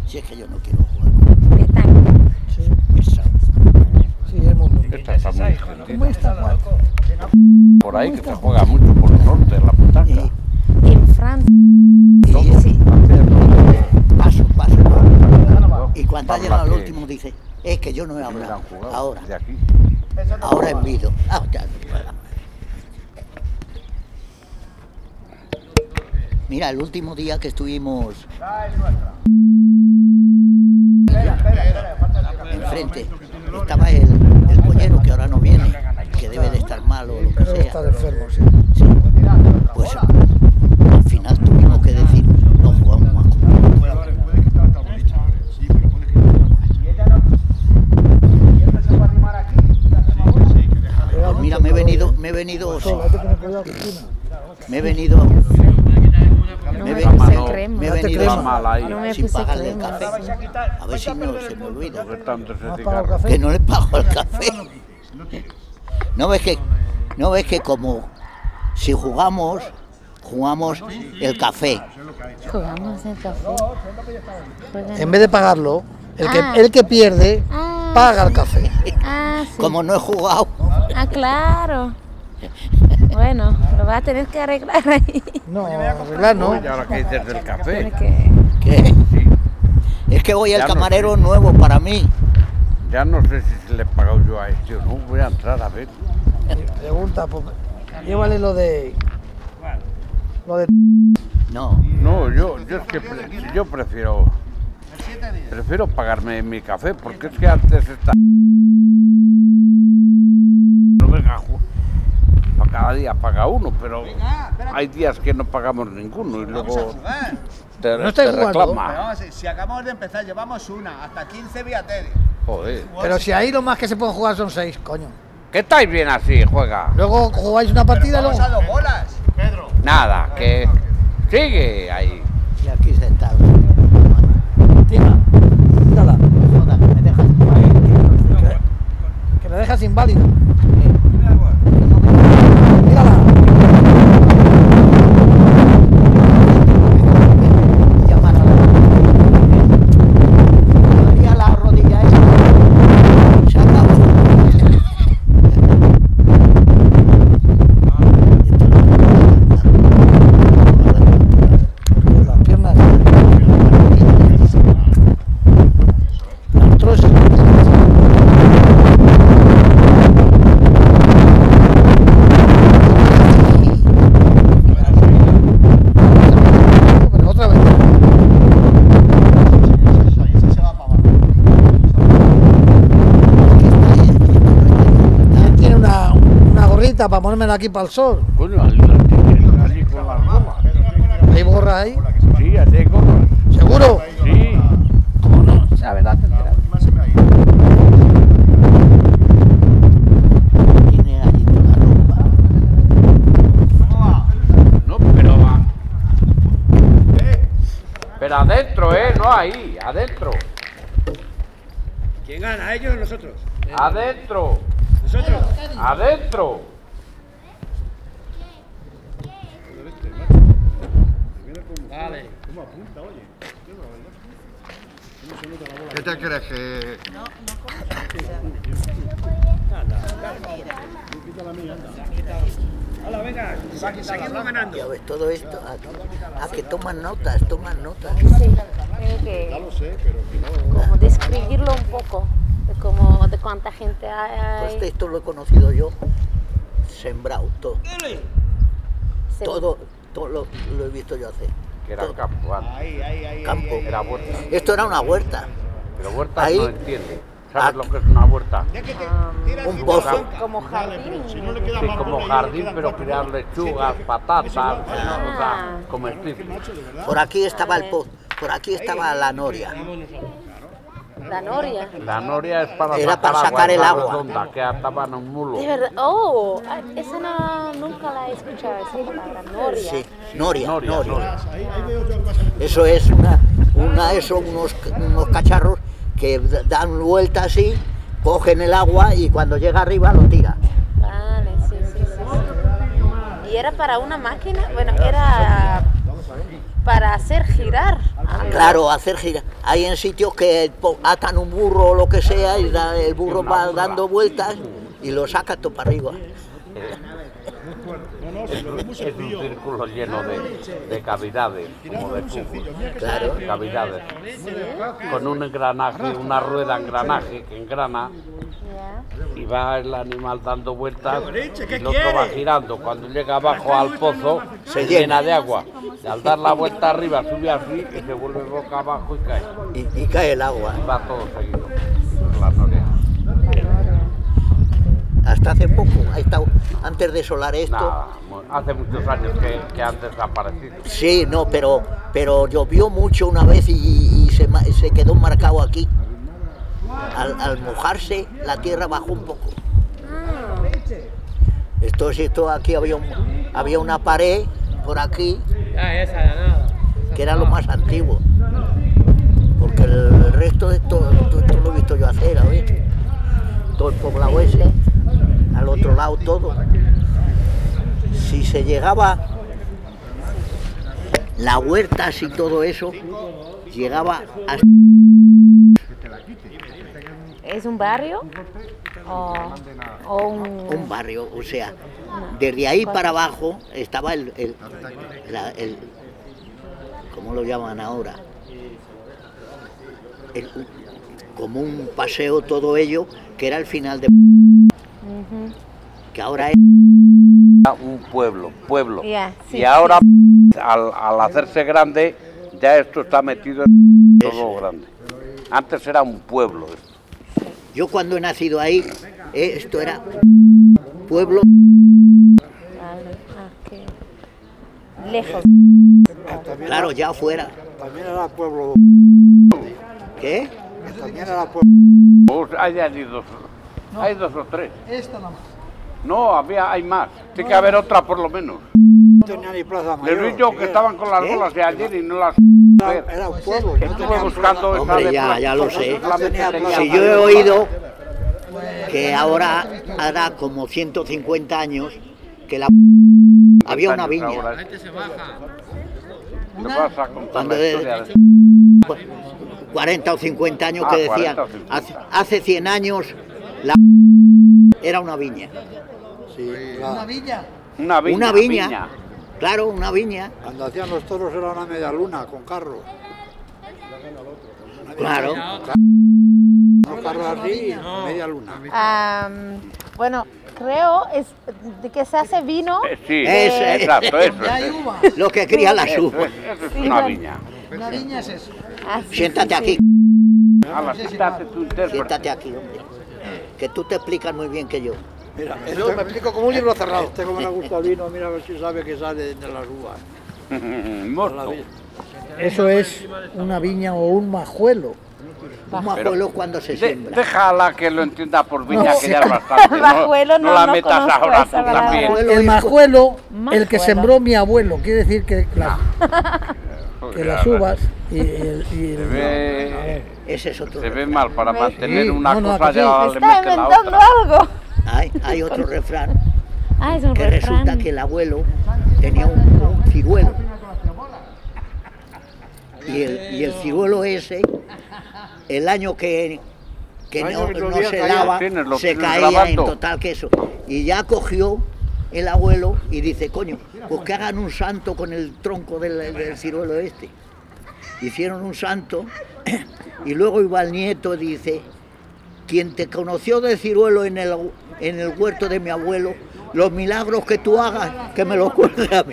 Si es que yo no quiero jugar con él. ¿Qué tal? Sí, Pesado. sí, es muy bonito. Esta está muy ¿Cómo extendida. está Juan? Por ahí que se juega mucho por el norte, la putaca. Y, En Francia. Sí. paso. Paso. Y cuando ha Habla llegado el que último dice, es que yo no he hubieran hablado. jugado Ahora, de aquí. ahora en Vido. Ah, ya no juega. Mira, el último día que estuvimos enfrente, estaba el pollero que ahora no viene, que debe de estar mal o lo que Pero sea. está enfermo, sí. Sí. Pues al final tuvimos que decir, no jugamos más con él. Puede quitar hasta el boliche. Sí, pero puede quitar. Pues mira, me he venido, Solo, hay que tener cuidado, Cristina. me he venido, No me me he puse mano- crema. me he Date venido crema. Mal ahí. No me sin puse pagarle el crema. café. Sí. A ver si no se me olvida. Porque tanto ese ¿No has pagado el cigarro. café? Que no le pago el café. ¿No ves que como si jugamos el café? Jugamos el café. Juegan- En vez de pagarlo, Ah. el que pierde, Ah, paga el café. Ah, sí. Como no he jugado, Ah, claro. Bueno, lo va a tener que arreglar ahí. No, arreglar no. Uy, ahora que dices del café. Tiene que... ¿qué? Sí. Es que voy al Ya no camarero sé. nuevo para mí. Ya no sé si le he pagado yo a este o no. Voy a entrar a ver. Pregunta, porque llévale lo de... No, No, yo es que yo prefiero pagarme mi café porque es que antes está. No venga, para cada día paga uno, pero hay días que no pagamos ninguno y luego te, No estáis te jugando. reclama. Pero vamos, si acabamos de empezar, llevamos una, hasta 15 viateres. Joder. Pero si ahí lo más que se pueden jugar son 6, coño. ¿Qué estáis bien así, juega? Luego jugáis una partida y Vamos luego... a 2 bolas. Nada, que sigue ahí. y aquí sentado. Tira, quítala, Joder, me dejas. que la dejas inválida. Tírala. Llamar a la rodilla esa. Se acabó. Las piernas. Las trozas. Pero otra vez. Ese se va para abajo. Tiene una gorrita para ponérmela aquí para el sol. Coño, allí con las gomas. ¿Hay gorra ahí? Sí, allí hay gomas. ¿Seguro? Sí. ¿Cómo no? La verdad te enteras. Tiene allí toda la ropa. No, pero pero adentro, no ahí, adentro. ¿Quién gana? ¿Ellos o nosotros? Adentro. ¿Nosotros? Adentro. Vale. ¿Qué te crees que...? Hala, venga. Seguimos ganando. Ya ves, todo esto. Que toman notas. Sí, tengo que como describirlo un poco, de cuánta gente hay. Pues esto lo he conocido yo, sembrado, todo. Se- Todo lo he visto yo hacer. Que era Todo. campo antes. Ahí. Campo. Era huerta. Esto era una huerta. Pero huerta Ahí- no entiende. ¿Sabes lo que es una huerta? Un pozo. Como jardín. Sí, como jardín, pero criar lechugas, patatas, o sea, comestibles. Por aquí estaba el pozo. Por aquí estaba la noria. La noria. La noria es para Era para sacar es el la agua. redonda, que ataban a un mulo. De verdad. Oh, esa no, nunca la he escuchado, esa palabra, noria. Sí, noria. Noria. Eso es unos cacharros que dan vuelta así, cogen el agua y cuando llega arriba lo tiran. Vale, sí. ¿Y era para una máquina? Bueno, era para hacer girar. Claro, hacer gira. Hay en sitios que atan un burro o lo que sea y el burro va dando vueltas y lo saca todo para arriba. Es un círculo lleno de cavidades, como de fútbol. Claro. Cavidades. Con un engranaje, una rueda engranaje que engrana y va el animal dando vueltas y el otro va girando. Cuando llega abajo al pozo se llena de agua. Y al dar la vuelta arriba sube así y se vuelve boca abajo y cae. Y cae el agua. Y va todo seguido. La noria. Hasta hace poco ha estado, antes de solar esto. Nada, hace muchos años que han desaparecido. Sí, no, pero llovió mucho una vez y se quedó marcado aquí. Al mojarse, la tierra bajó un poco. Esto aquí había una pared por aquí, que era lo más antiguo. Porque el resto de esto lo he visto yo hacer, a ver. Todo el poblado ese, al otro lado todo. Si se llegaba, la huertas y todo eso, llegaba hasta... ¿Es un barrio? ¿O un barrio, o sea, desde ahí para abajo estaba el ¿cómo lo llaman ahora? Como un paseo todo ello, que era el final de... que ahora es... Un pueblo. Yeah, sí, y ahora, al hacerse grande, ya esto está metido en todo grande. Antes era un pueblo. Yo cuando he nacido ahí, esto era pueblo... lejos. Claro, ya afuera. También era pueblo. ¿Qué? También era pueblo. Pues hay dos o tres. Esta nada más. No, hay más. Tiene que haber otra por lo menos. No tenía ni plaza Les mayor. vi yo que estaban con las bolas de ayer y no las... Era un pueblo. No Estuve tenía buscando esa Hombre, de ya plaza. lo sé. Solamente tenía Si yo he oído que ahora hará como 150 años que había una viña. Ahora. ¿Qué pasa con Cuando la historia de... 40 o 50 años que decían, 40 o 50. hace 100 años era una viña. Sí, claro. Una villa. Una viña. Claro, una viña. Cuando hacían los toros era una media luna con carro. Claro. Los carros así, media luna. Bueno, creo es de que se hace vino. Sí, Exacto, eso. Ya hay uva. Lo que cría la suba. Eso es Sí, una bueno. viña. Una viña es eso. Siéntate aquí, Ala, quítate tu intérprete. siéntate aquí, hombre. Que tú te explicas muy bien que yo. Mira, Yo me explico como un libro cerrado. Este como le gusta el vino, mira a ver si sabe que sale de las uvas. Mosto. Eso es una viña o un majuelo. Un majuelo cuando se siembra. Déjala que lo entienda por viña, que ya es bastante. Majuelo no la no metas conozco ahora esa tú palabra. también. El majuelo, el Majuelo. que sembró mi abuelo, quiere decir que que las uvas y Se ve, Ese es otro se ve refrán. mal para mantener Sí, una no, cosa que sí. ya le Está mete la inventando otra. algo. Hay otro refrán Es un que refrán. resulta que el abuelo tenía un ciruelo. Y el ciruelo ese, el año que El año que no llovía se caía. daba, Lo se tienes caía grabando. en total queso. Y ya cogió el abuelo y dice, coño, pues que hagan un santo con el tronco del ciruelo este. Hicieron un santo y luego iba el nieto y dice, quien te conoció de ciruelo en el huerto de mi abuelo, los milagros que tú hagas, que me los cuentes a mí.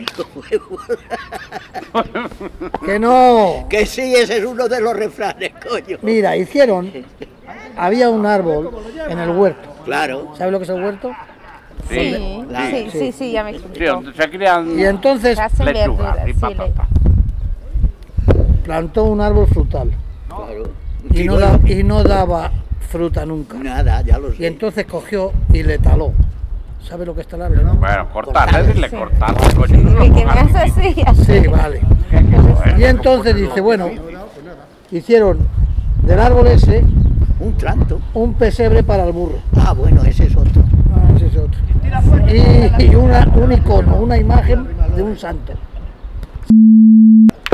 que no. Que sí, ese es uno de los refranes, coño. Mira, había un árbol en el huerto. Claro. ¿Sabes lo que es el huerto? Sí, Claro. sí, ya me Sí, explicó. donde se crían Y entonces Hacen lechugas verduras, y sí, patatas. plantó un árbol frutal Claro. y no daba fruta nunca. Nada, ya lo Y sé. entonces cogió y le taló. ¿Sabe lo que es talarle, no? Bueno, cortarle, dile Sí. cortarle, coño. no Que lo me pongas hace difícil. así. Sí, vale. Y entonces dice, bueno, hicieron del árbol ese Un tranto. un pesebre para el burro. Ah, bueno, ese es otro. Ese es otro. Y un icono, una imagen de un santo.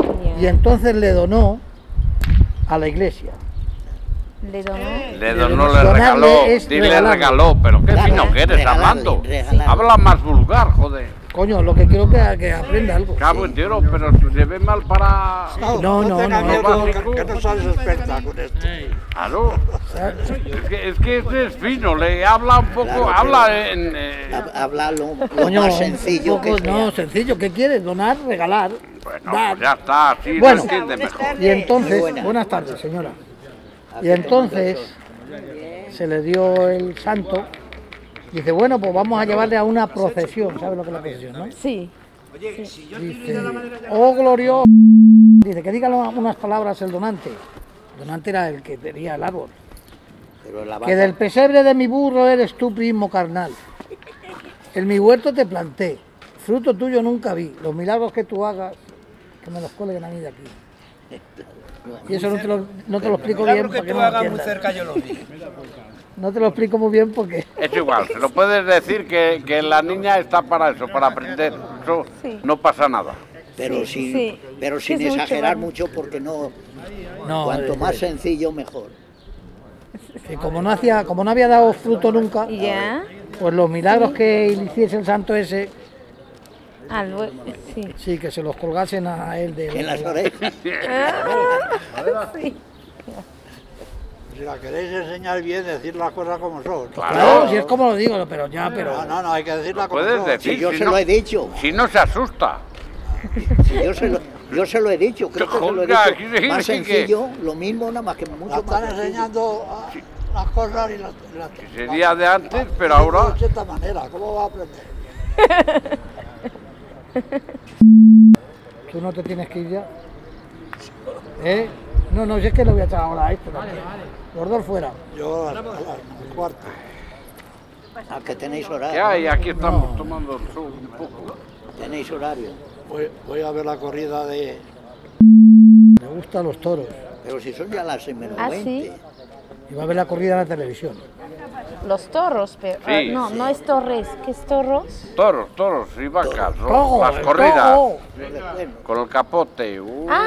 Y entonces le donó a la iglesia. Le donó. Le donó, le Donarle regaló, es dile regalarle. regaló, pero qué Claro, fino que eres regalarle, hablando. regalarle. Habla más vulgar, joder. Coño, lo que quiero que aprenda algo. Cabo entero, pero si se ve mal para... No, tengas no, miedo, básico. que no sabes experta con esto. Claro. Es que este es fino, le habla un poco, Claro, habla en... Habla lo Coño, más un sencillo poco, que no, sea. sencillo. ¿Qué quieres? Donar, regalar, Bueno, dar. pues ya está, así Bueno. lo entiende mejor. Y entonces, Muy buena. buenas tardes, señora. Y entonces se le dio el santo. Dice, bueno, pues vamos a llevarle a una procesión. ¿Sabes lo que es la procesión, no? Sí. Dice, oh glorioso. Dice, que diga unas palabras el donante. El donante era el que tenía el árbol. Pero la Que vaca- del pesebre de mi burro eres tú, primo carnal. En mi huerto te planté. Fruto tuyo nunca vi. Los milagros que tú hagas, que me los cuelguen a mí de aquí. Y eso no te lo explico bien porque no lo entiendas. yo lo vi. No te lo explico muy bien porque... Es igual, se lo puedes decir que la niña está para eso, para aprender. Eso Sí. no pasa nada. pero Sí, sin, sí. pero sin Es mucho, exagerar vamos. mucho porque no, No, cuanto más sencillo mejor. que como no había dado fruto nunca, Y ya. pues los milagros que le hiciese el santo ese, Algo. Sí. sí, que se los colgasen a él de... En las orejas. Sí. Si la queréis enseñar bien, decir las cosas como son. Claro, si es como lo digo, pero ya, No, pero... no, hay que decirlas como Puedes son. decir, Si yo si se no, lo he dicho, si no se asusta. si yo se lo he dicho, creo que se lo he Joder, dicho. aquí Más sí que- sencillo, lo mismo, nada más que La mucho están más sencillo. enseñando las cosas y las... Sería de antes, pero ahora... De cierta manera, ¿cómo va a aprender? Tú no te tienes que ir ya. ¿Eh? No, no, si es que lo voy a echar ahora a esto también. Los dos fuera. Yo al cuarto. ¿A que tenéis ¿Qué horario? hay? Aquí estamos tomando el sol un poco. Tenéis horario. Voy a ver la corrida de... Me gustan los toros. Pero si son ya las 6 menos ¿Ah, 20. sí? Y va a ver la corrida en la televisión. Los toros, pero. Sí, no, sí. no es torres. ¿Qué es toros? Toros y vacas, ¿no? ¡Togo! Las el corridas, togo! con el capote.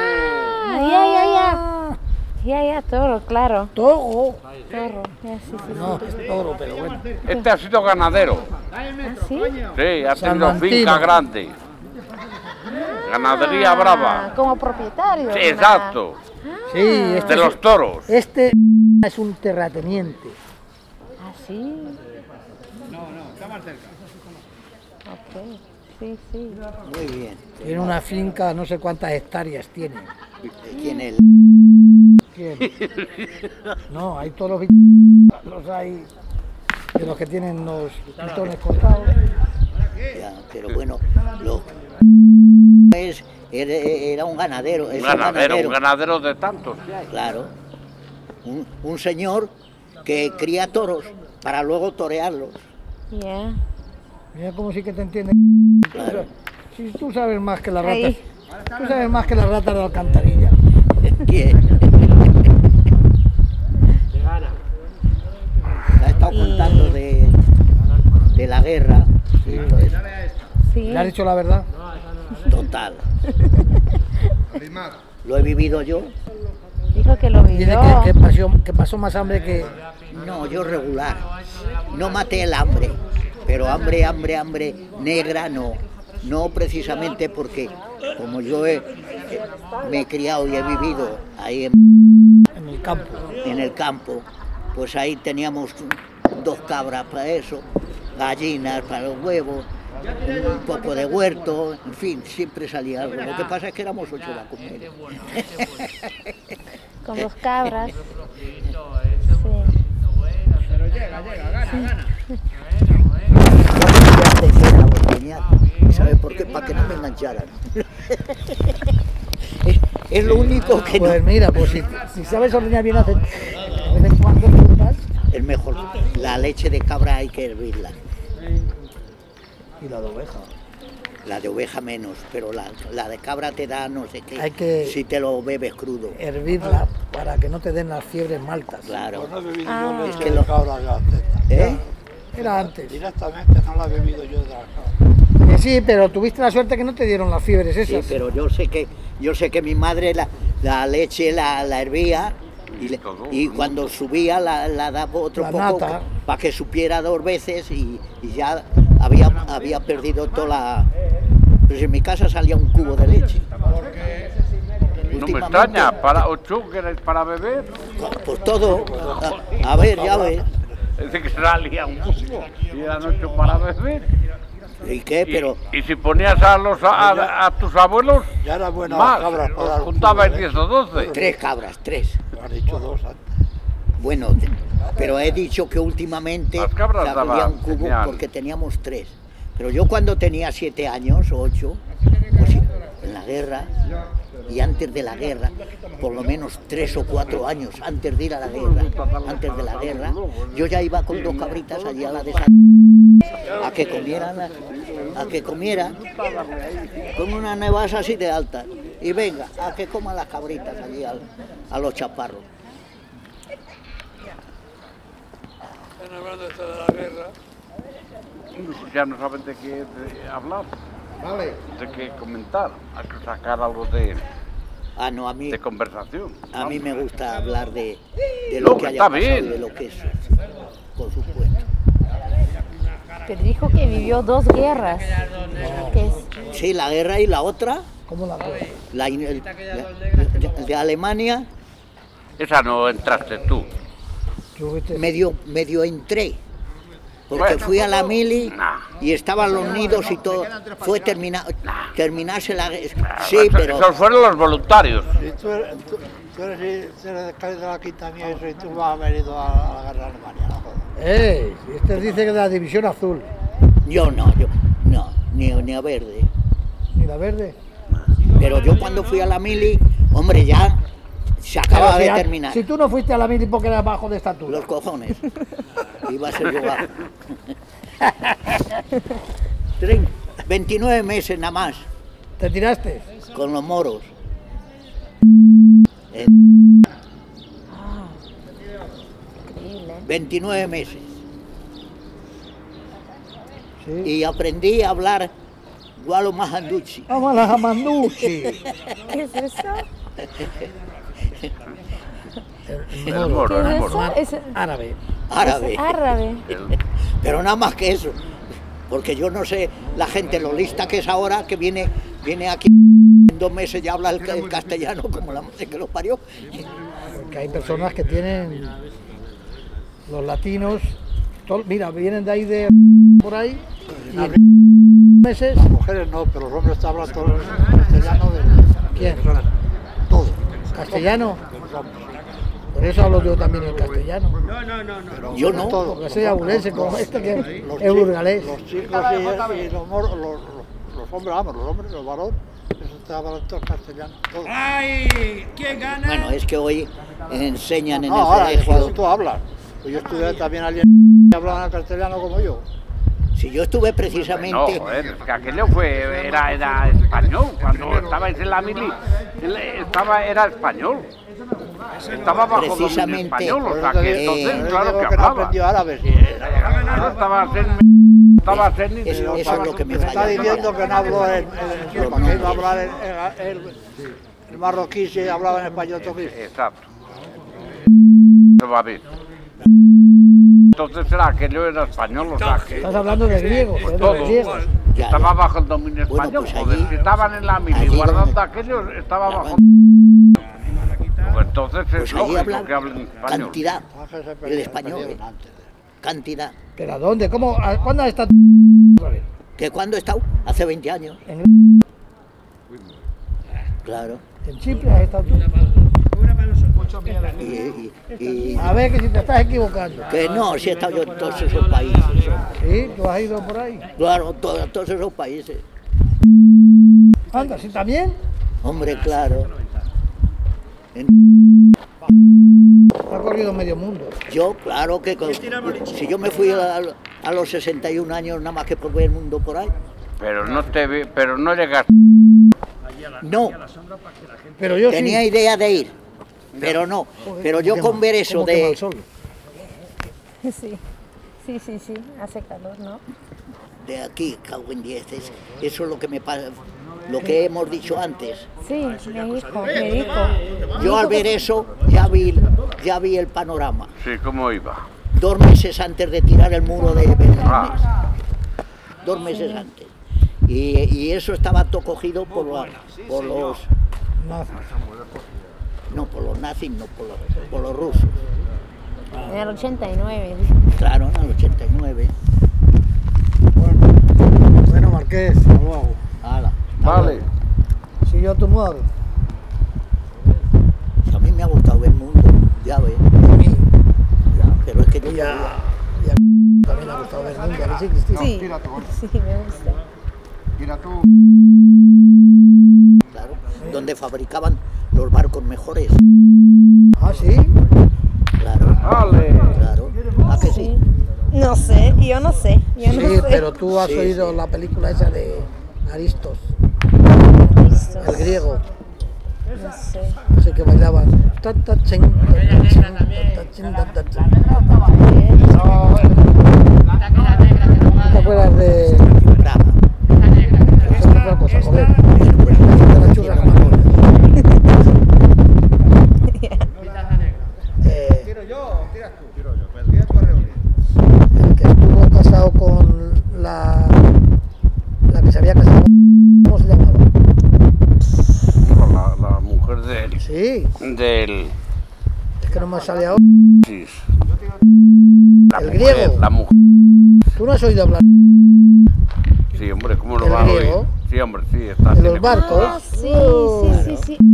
Ah, ya, toro, claro. ¡Togo! Toro, ya, sí, sí. No, es toro, pero bueno. Este ha sido ganadero. ¿Ah, sí? Sí, ha tenido Salmantino. finca grande. Ganadería brava. Como propietario. Sí, de una- exacto. Sí, este, De los toros. este es un terrateniente. Ah, sí. No, está más cerca. Ok, sí, sí. Muy bien. Tiene una finca, no sé cuántas hectáreas tiene. ¿Quién es? ¿Quién? No, hay todos los hay de los que tienen los pitones cortados. Ya, pero bueno, era un ganadero. Es Un ganadero de tantos que hay. Claro. Un señor que cría toros para luego torearlos. Ya. Mira cómo sí que te entiende. Claro. Si tú sabes más que las Ahí. ratas, tú sabes más que las ratas de alcantarilla. ¿Quién? La he estado contando de la guerra. y todo eso. Sí. ¿Le has dicho la verdad? Total. Lo he vivido yo. Dijo que lo Dice vivió. que pasó más hambre que... No, yo regular. No maté el hambre, pero hambre negra no. No precisamente porque como yo me he criado y he vivido ahí en el campo. en el campo, pues ahí teníamos 2 cabras para eso, gallinas para los huevos, un poco de huerto, en fin, siempre salía algo. Lo que pasa es que éramos 8 para comer. Con los cabras. Sí. ¿Y sabe por qué? Para que no me engancharan. Es lo único que no. Pues mira, pues si sabes ordeñar bien hace... De vez en cuando frutas Es mejor. La leche de cabra hay que hervirla. y la de oveja. La de oveja menos, pero la de cabra te da no sé qué. Hay que- Si te lo bebes crudo. Hervirla para que no te den las fiebres maltas. Claro. Pues no he bebido Ah. yo Es leche que de lo- cabra ya. ¿Eh? Era antes. Directamente no la he bebido yo de la cabra. sí, pero tuviste la suerte que no te dieron las fiebres Sí, esas. pero yo sé que mi madre la leche la hervía y cuando subía la daba otro La poco nata. para que supiera 2 veces y ya había perdido toda la... Pues en mi casa salía un cubo de leche. No me extraña, para 8 que eres para beber. Pues todo, a ver, ya ves. Dice que salía un cubo y eran 8 para beber. ¿Y qué? Pero... Y si ponías a tus abuelos, Ya era buena más, las cabras para os dar juntabais cubo, 10 o 12. 3 cabras, 3. Has dicho 2 antes. Bueno, pero he dicho que últimamente Las cabras salía daban, un cubo tenían. porque teníamos 3. Pero yo cuando tenía 7 años o 8, pues en la guerra y antes de la guerra, por lo menos 3 o 4 años antes de ir a la guerra, antes de la guerra, yo ya iba con 2 cabritas allí a la de a que comieran con una nevasa así de alta y venga, a que coman las cabritas allí a los chaparros. Ya no saben de qué hablar, de qué comentar, hay que sacar algo de Ah, no, a mí conversación. A mí me gusta hablar de No, lo que que haya está pasado bien. y de lo que es, por supuesto. Pero dijo que vivió 2 guerras. Que es, Sí, la guerra y la otra, ¿Cómo la cosa? de Alemania, Esa no entraste tú. Tú fuiste- medio entré, porque Bueno. fui a la mili Nah. y estaban los nidos y todo. Fue terminarse la guerra. Sí, Eso- pero Esos fueron los voluntarios. Si tú eres de la quinta mía y tú vas a haber ido a la guerra de Alemania, no jodas. Este dice que de la división azul. yo no, ni a verde. ¿Ni la verde? Pero yo cuando fui a la mili, hombre, ya se acaba Pero de si a- terminar. Si tú no fuiste a la mili porque eras bajo de estatura. Los cojones. Iba a ser yo bajo. 29 nada más, ¿Te tiraste? con los moros. increíble. 29 meses. Sí. Y aprendí a hablar Gualo Majanduchi. Vamos a la Jamanduchi. ¿Qué es eso? El moro, ¿Qué el es moro. eso? Es Árabe. Árabe. es árabe. Pero nada más que eso. Porque yo no sé la gente lo lista que es ahora, que viene aquí en 2 meses ya habla el castellano como la madre que lo parió. Porque hay personas que tienen los latinos, mira, vienen de ahí de por ahí y en meses. Las mujeres no, pero los hombres te hablan todo el castellano de... ¿Quién? Todo. ¿Castellano? Los hombres. Por eso hablo yo también el castellano. Pero Yo no. todo. Porque soy abulense como este que Los es burgalés. Los chicos y los moros, los hombres, vamos, los hombres, los varones, eso te hablan todo castellano, todo. Bueno, es que hoy enseñan en No, el ahora, colegio. cuando tú hablas. Pues yo estudié también allí y hablaban castellano como yo. Si yo estuve No, precisamente, joder, es que aquello era español. Cuando estabais en la mili, era español. Estaba bajo dominio Precisamente, español, o sea Por eso que te digo- entonces, por eso claro digo que que no hablaba. aprendió árabe. Sí. Claro, estaba zen y Eso es lo que me Me está falla. diciendo que no habló en idioma, que iba a hablar el marroquí si hablaba en español todo. Exacto. Eso va bien. Entonces era aquello era español, o sea que Estás hablando de griegos, de todo los griegos. Ya, estaba ya. bajo el dominio Bueno, español. pues Joder, allí- si estaban en la mili allí guardando donde- aquello, estaba bajo. Pues entonces es Pues allí lógico hablan que hablen español. cantidad, el español, cantidad. ¿Pero a dónde? ¿Cómo? ¿Cuándo has estado? ¿Que cuándo he estado? Hace 20 años. En, Claro. en Chipre has estado tú. Y A ver que si te estás equivocando. que no, si he estado yo en todos esos países. ¿Sí? ¿Tú has ido por ahí? Claro, todos esos países. Anda, ¿sí también? Hombre, claro. Ha corrido medio mundo. Yo, claro que si yo me fui a los 61 años nada más que por ver el mundo por ahí. Pero no llegaste. No, Pero yo tenía sí. idea de ir, pero no. Pero yo con ver eso ¿Cómo quema de... el sol? Sí, sí, sí, sí, hace calor, ¿no? de aquí, cago en 10. Eso es lo que me pasa, lo que hemos dicho antes. Sí, me dijo. Yo al ver eso ya vi el panorama. Sí, ¿cómo iba? 2 meses antes de tirar el muro de Benares. 2 meses antes. Y eso estaba todo cogido por los no por los nazis, no por los rusos. En el 89. Claro, en el 89. Bueno, Marqués, hasta luego. Hala, Vale. Si yo tu modo. Si a mí me ha gustado ver el mundo, ya ves. A mí. Ya, pero es que yo Ya también le ha gustado ver el mundo, ¿a que sí, Cristina? Sí, sí, me gusta. claro, donde fabricaban los barcos mejores. Ah, sí. Claro, Vale. claro. ¿A que sí? No sé, yo no sé. Yo no Sí, sé. pero tú has Sí, oído sí. la película esa de Aristos, el griego, No sé. ese que bailaban. Ta, ta, chen, ta, ta, chen, ta, ta, chen, ta, ta, chen. ¿Te acuerdas de Brava. otra cosa? Joder, de la churra con amor. El que estuvo casado con la que se había casado con... ¿Cómo se llamaba? La mujer del... Sí, es que no me sale ahora. Sí. El griego. La mujer. ¿Tú no has oído hablar Sí, hombre, ¿cómo lo ¿El va a oír? griego? Sí, hombre, sí, está. de los barcos? Ah, sí, sí, sí, sí.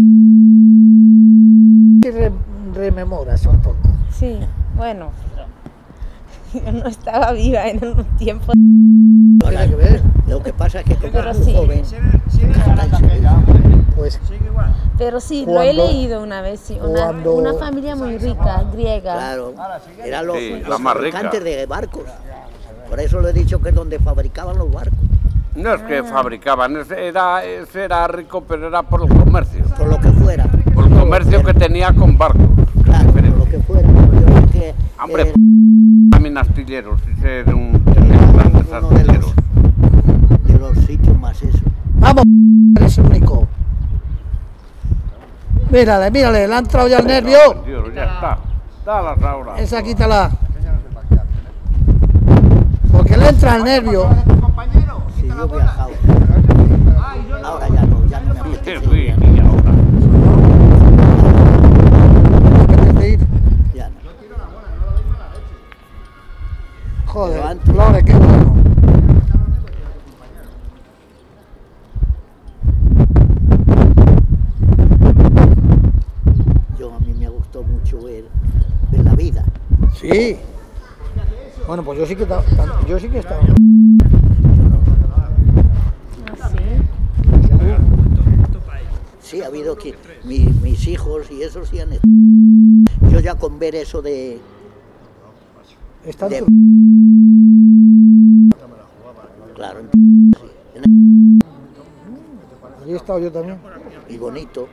Y rememoras un poco. Sí, bueno. Yo no estaba viva en un tiempo. Tiene que ver. Lo que pasa es que como Pero es muy sí. joven, canta en Sevilla. Pues Pero sí, lo he Cuando- leído una vez, sí. cuando- Una familia muy rica, griega. Claro, eran los, Sí, los la más rica. fabricantes de barcos. Por eso lo he dicho que es donde fabricaban los barcos. No es que fabricaban, ese era rico, pero era por el comercio. Por lo que fuera. Por el comercio que tenía con barcos. Claro, por lo que fuera. Yo sé que Hombre, eh, también astilleros, ese era un era grandes uno de astilleros. los sitios más eso. vamos, eres único. Mírale, mírale, le ha entrado ya el nervio. Dios, ya está. Dalas ahora. Esa quítala. Porque le entra el nervio. Sí, yo he viajado. Ahora ya no me Qué apetece. rico, y ahora. ¿Me apetece ir? Ya no. Joder, Pero antes- Lore, qué bueno. A mí me gustó mucho ver la vida. Sí. Bueno, pues yo sí que he estado. Ah, sí. Sí, ha habido que mis hijos y eso sí han estado. Yo ya con ver eso de Está de- en claro, allí he estado yo también. y bonito.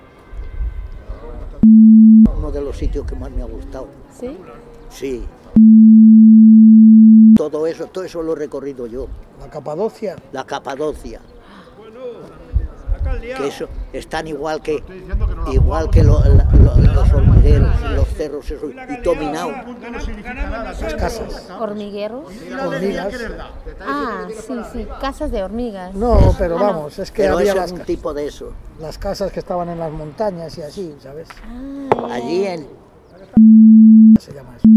Uno de los sitios que más me ha gustado. ¿Sí? Sí. Todo eso lo he recorrido yo. La Capadocia. La Capadocia. Que eso están igual que los hormigueros, los cerros esos, y dominados. Las casas. ¿Hormigueros? Hormigas. Ah, sí, sí. Casas de hormigas. No, pero vamos, es que Pero había eso es un tipo de eso. las casas que estaban en las montañas y así, ¿sabes? Ah, ya. Allí en Se llama eso.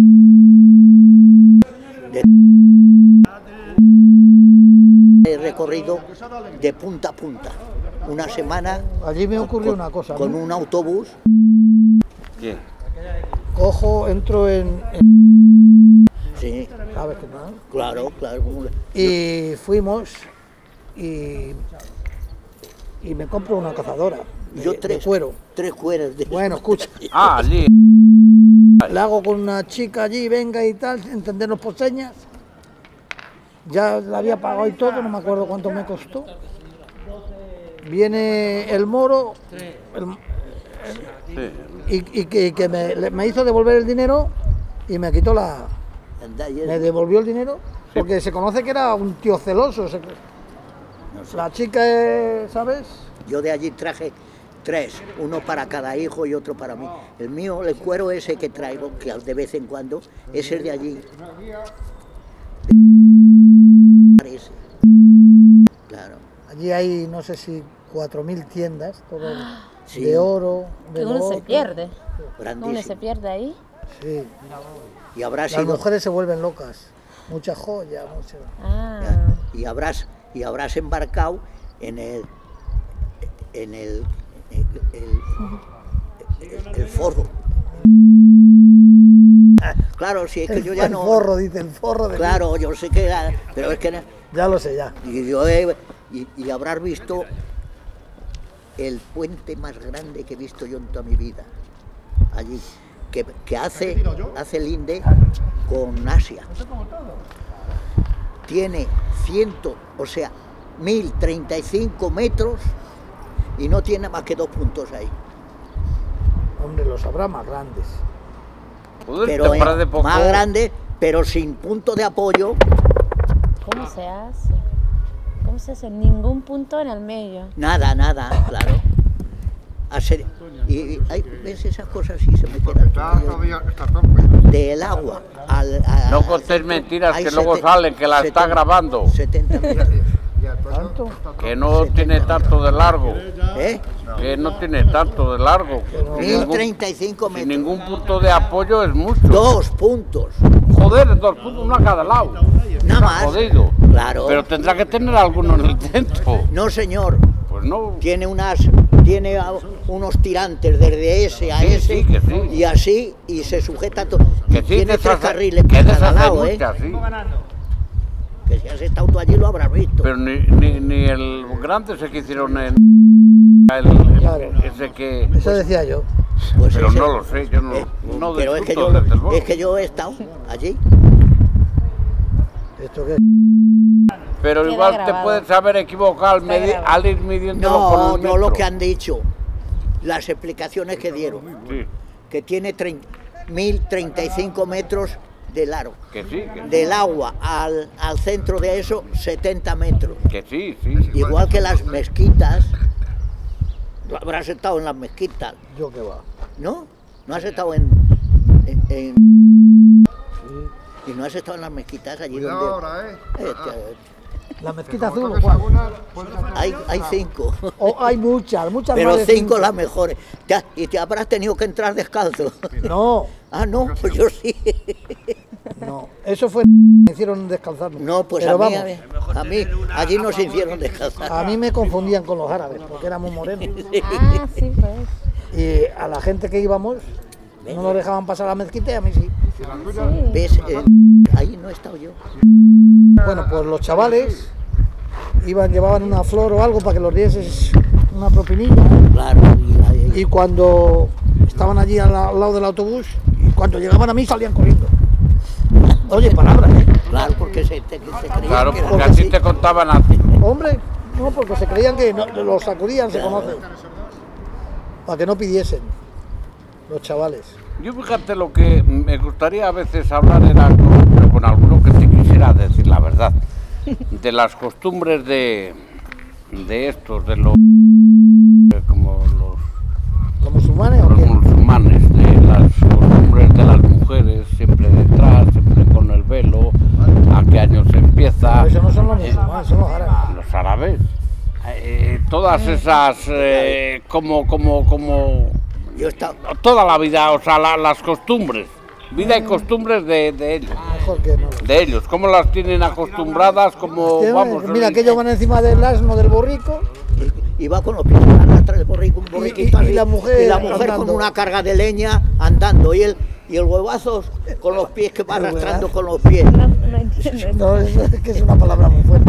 he recorrido de punta a punta. Una semana Allí me ocurrió una cosa. con ¿no? un autobús. ¿Qué? Cojo, entro en Sí, ¿sabes qué tal? claro. Y fuimos y me compro una cazadora Yo de cuero. 3 cueros de Bueno, escucha, Ah, allí. le hago con una chica allí, venga y tal, entendernos por señas. Ya la había pagado y todo, no me acuerdo cuánto me costó. Viene el moro Sí. y que me hizo devolver el dinero y me quitó me devolvió el dinero Porque se conoce que era un tío celoso. No sé. La chica, ¿sabes? Yo de allí traje 3, uno para cada hijo y otro para mí. El mío, el cuero ese que traigo, que de vez en cuando, es el de allí. Ese. Claro. Allí hay, no sé si 4.000 tiendas, todo Sí. de oro, de Que uno se oro. pierde. Uno se Grandísimo. pierde ahí. Sí. Y habrás Las ido, mujeres se vuelven locas. Mucha joya, mucho. Ah. y habrás embarcado en el forro. Claro, si es que yo ya El no. forro, dice, el forro de... Claro, yo sé que era, pero es que Ya lo sé, ya. y habrás visto el puente más grande que he visto yo en toda mi vida allí, que hace linde con Asia. Tiene 1035 metros y no tiene más que 2 puntos ahí. Hombre, los habrá más grandes. Joder, Pero te parece poco. más grande, pero sin punto de apoyo, ¿Cómo se hace? ¿Cómo se hace? Ningún punto en el medio. nada, claro. Y ves esas cosas y se me quedan. Del agua No contéis mentiras hay que luego 70 salen, que la está grabando. 70 metros. ¿Tanto? Que no tiene tanto de largo. ¿Eh? Que no tiene tanto de largo. Sin ningún- 1035 Sin metros. ningún punto de apoyo es mucho. 2 puntos. Joder, 2 puntos, uno a cada lado. Nada más. Jodido. Claro. Pero tendrá que tener alguno en el centro. No, señor. Pues no. Tiene unos tirantes desde ese a Sí, ese sí, que sí. y así y se sujeta todo. Que sí, Tiene 3 carriles que por de cada esas hay lado, ¿eh? muchas, sí. Que si has estado tú allí lo habrás visto. Pero ni el grande ese que hicieron en Claro. ese que. Eso decía yo. Pues Pero ese- no lo sé, yo no, no pero es que disfruto desde luego. yo he estado allí. ¿Esto qué? Pero Queda igual te grabado. puedes haber equivocado al ir midiéndolo con No, el no lo metro. que han dicho. Las explicaciones que dieron. Sí, Que tiene 1035 metros de largo. que sí, Del agua al centro de eso, 70 metros. que sí, sí. Igual que las mezquitas. Tú habrás estado en las mezquitas, Yo qué va. ¿no? No has estado en y no has estado en las mezquitas allí donde. La mezquita azul, ¿o cuál? Hay 5. Hay muchas Pero más de 5 las mejores. Y te habrás tenido que entrar descalzo. No, Ah, no, pues yo sí. no. Eso fue... Me hicieron descalzarme. No, pues Pero a mí, vamos, a mí, allí nos hicieron descalzar. a mí me confundían con los árabes, porque éramos morenos. Ah, sí, pues. Y a la gente que íbamos, no nos dejaban pasar a la mezquita y a mí sí. Sí. ¿Ves? Ahí no he estado yo. Bueno, pues los chavales llevaban una flor o algo para que los dieses una propinilla. Claro. Y cuando estaban allí al lado del autobús, y cuando llegaban a mí salían corriendo. Oye, palabras, ¿eh? Claro, porque se creían Claro, que era porque así. así te contaban a ti. Hombre, no, porque se creían que los sacudían, se conoce. Para que no pidiesen los chavales. Yo fíjate lo que me gustaría a veces hablar era con alguno que te quisiera decir la verdad. De las costumbres de estos, de los como ¿Los musulmanes o los qué? musulmanes, de las costumbres de las mujeres, siempre detrás, siempre con el velo, a qué año se empieza. Pero eso no son los musulmanes, son los árabes. Los árabes. Todas esas, como Yo he estado. toda la vida, o sea, las costumbres, vida y costumbres de ellos. Mejor que no. De ellos, cómo las tienen acostumbradas, como vamos. Mira, que ellos van encima del asno, del borrico. Y va con los pies arrastra el borrico, un borriquito y así, la mujer con andando. una carga de leña andando y el huevazo con los pies que va El arrastrando huevazo. con los pies. No, no entiendo. No, es que es una palabra muy fuerte.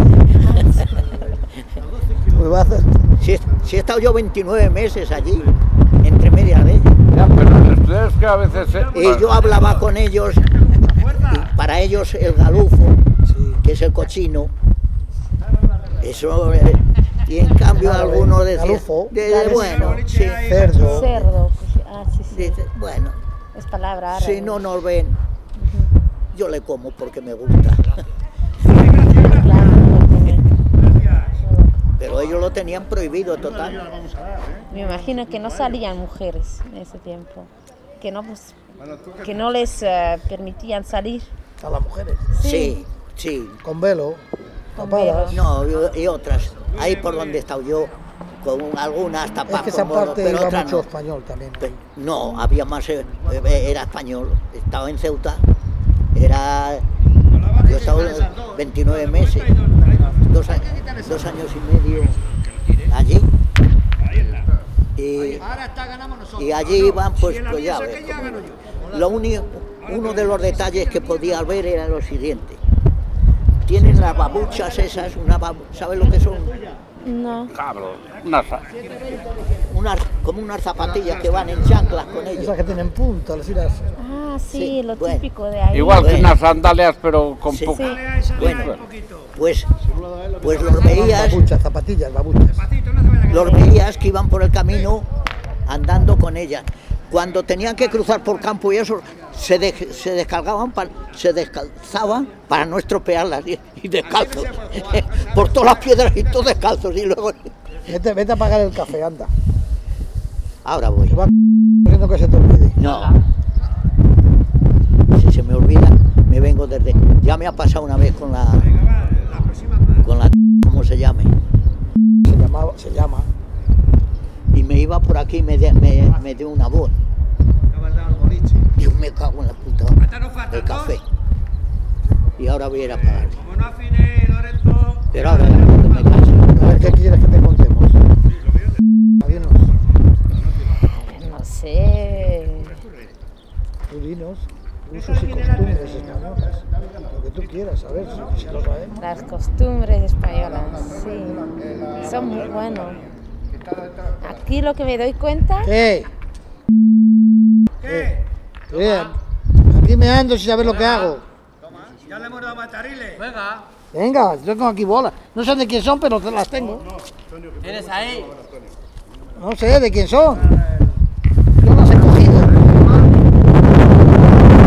Huevazos. Si he estado yo 29 meses allí, entre medias de ellos. Ya, pero ustedes que a veces. Y yo hablaba con ellos, y para ellos el galufo, que es el cochino, eso, y en cambio Claro, algunos decían, galufo. bueno, sí, Cerdo. Cerdo. Pues, ah, sí, sí. dice, bueno, Es palabra árabe. si no nos ven, yo le como porque me gusta. pero ellos lo tenían prohibido total. Me imagino que no salían mujeres en ese tiempo, que no, pues, que no les permitían salir. A las mujeres. Sí, sí. Con velo, Con tapadas. velo. No, y otras. Ahí por donde he estado yo, con algunas Es tapadas que esa con mono, parte pero iba otras mucho no. español también. No, había más, era español. Estaba en Ceuta, yo estaba 29 meses, 2 años y medio allí. Y allí iban, pues ya ves, uno de los detalles que podía ver era lo siguiente. Tienen las babuchas esas, ¿sabes lo que son? No. Cabro, Como unas zapatillas que van en chanclas con ellos. Esas que tienen punta, las iras. Ah, sí, Sí, lo bueno. típico de ahí. igual que Bueno. unas sandalias, pero con Sí. poco. Sí. Bueno, pues los veías, Babuchas, zapatillas, babuchas. los veías que iban por el camino andando con ellas. Cuando tenían que cruzar por campo y eso, se descalzaban para no estropearlas y descalzos. Por todas las piedras y todos descalzos. Y luego, Vete a pagar el café, anda. ahora voy. Va haciendo que se te olvide. No. Si se me olvida, me vengo desde. Ya me ha pasado una vez con la ¿cómo se llame? Se llama. Y me iba por aquí y me dio una voz. Dios, me cago en la puta. El café. Y ahora voy a ir a pagar. Pero ahora cuando me canso. A ver, ¿qué quieres que te contemos? Dinos, No sé. tú dinos, usos y costumbres españolas. Lo que tú quieras, a ver si lo sabemos. Las costumbres españolas, sí. Son muy buenos. Aquí lo que me doy cuenta, ¿Qué? Aquí me ando sin saber lo que hago. Ya le hemos dado matariles. Venga. Venga, yo tengo aquí bolas. No sé de quién son, pero las tengo. ¿Tienes ahí? No sé de quién son.